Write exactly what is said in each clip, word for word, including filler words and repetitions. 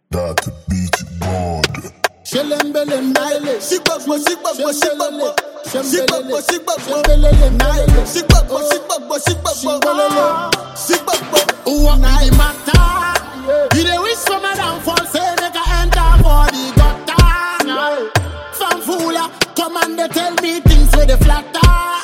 That beat God. Shelembelembele, Shikbakbo, shikbakbo, shikbakbo, shikbakbo, shikbakbo, Shembelele, shikbakbo, shikbakbo, shikbakbo, shikbakbo. Who want me the matter? You dey wish for my downfall, say make I enter for the gutter. From fooler, come and they tell me things with the flatter.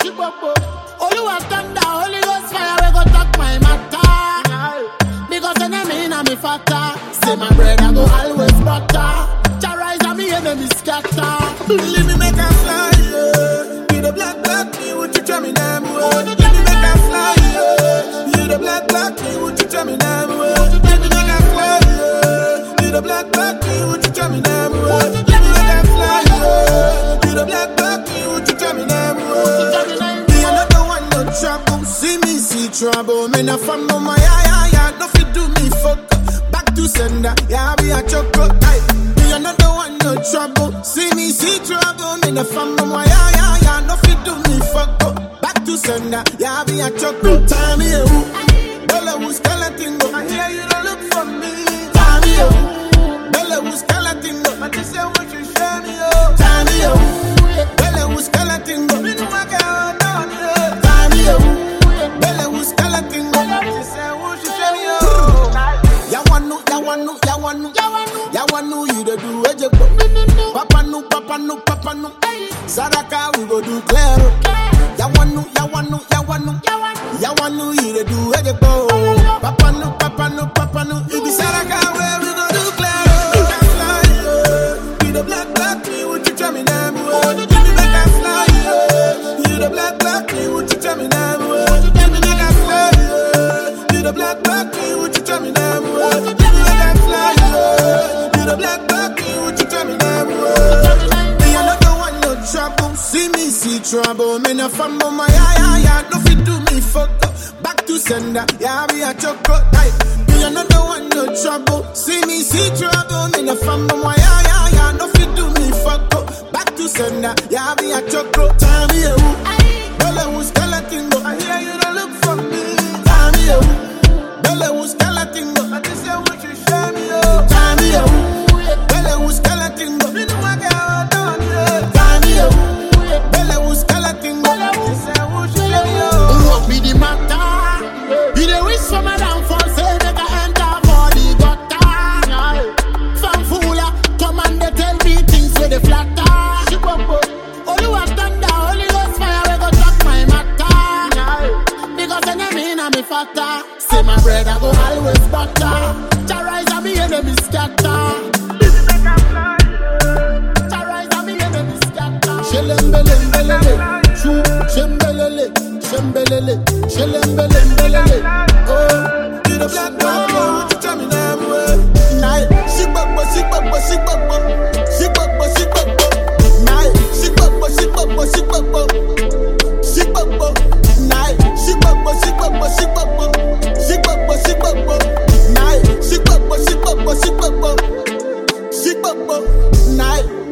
Only one thunder, Holy Ghost fire, we go talk my matter. Because enemy na me fatter. Say my bread I go always butter. Rise and me enemy scatter. Leave me make a fly, yeah. You the black black me, would you tell me damn well? Let me make a fly, yeah. You the black black me, would you tell me damn well? Let me make a fly, yeah. You the black black me, would you tell me damn well? Let me make a fly, yeah. You the black black me, would you tell me damn well? Me another one no trouble, see me see trouble. Me na from no my eye, eye, eye. No fit do me fuck. Back to sender, yeah be a chocolate. Another one no trouble. See me see trouble. Me the fam no my yeah yeah yeah. No fit do me fuck up. Back to sender. Yeah be a chocolate. Time me who? Bella who's skeleton go. I hear you don't look for me. Time me who? Bella who's skeleton go. I just say what you show me oh. Time me who? Bella who's skeleton go. Me no I get on down. Time me who? Bella who's skeleton go. I just say what you show me oh. Ya wanu ya wanu ya wanu ya wanu. Yawanu you dey do ejeko. Papa no, papa no, papa no. Sadaka we go do clear. Yawanu, yawanu, yawanu. Yawanu you dey do ejeko. Papa no, papa no, papa no. It be Sadaka where we go do clear. Make a fly, yeah. You the black black me, would you tell me damn well? Let me make a fly, yeah. You the black black me, would you tell me damn well? Let me make a fly, yeah. You the black black me, would you tell me damn well? Let me make a fly, yeah. The black black me, would you tell me that word? Me another one no trouble. See me see trouble. Me no fam on my eye eye eye. No fit do me fuck up. Back to sender. Yeah be a chocolate. Me another one no trouble. See me see trouble. Me no fam on my eye eye eye. No fit do me fuck up. Back to sender. Yeah be a chocolate. Time me who? Bella who's skeleton go. I hear you don't look for me. Time me who? Bella who's skeleton go. I just say what you show me oh. Time me who? Bella who's skeleton go. Me no I get on down yeah. Time me who? Bella who's skeleton go. Just say what you show me oh. Who want me the matter? You dey wish for my downfall, say make I enter for the gutter. From fooler, come and they tell me things with the flatter. Only one thunder, Holy Ghost fire, we go talk my matter. Because enemy na me fatter. Say my bread I go always butter. Rise and me enemy scatter. Shembelele, choo, shembelele, shembelele, shembelele, oh, you the black black me, would you tell me damn well? Night, shikbakbo, shikbakbo, shikbakbo, shikbakbo, shikbakbo, night, shikbakbo, shikbakbo, shikbakbo, shikbakbo, night, shikbakbo, shikbakbo, shikbakbo, shikbakbo, shikbakbo, night, shikbakbo, shikbakbo, shikbakbo, shikbakbo, night.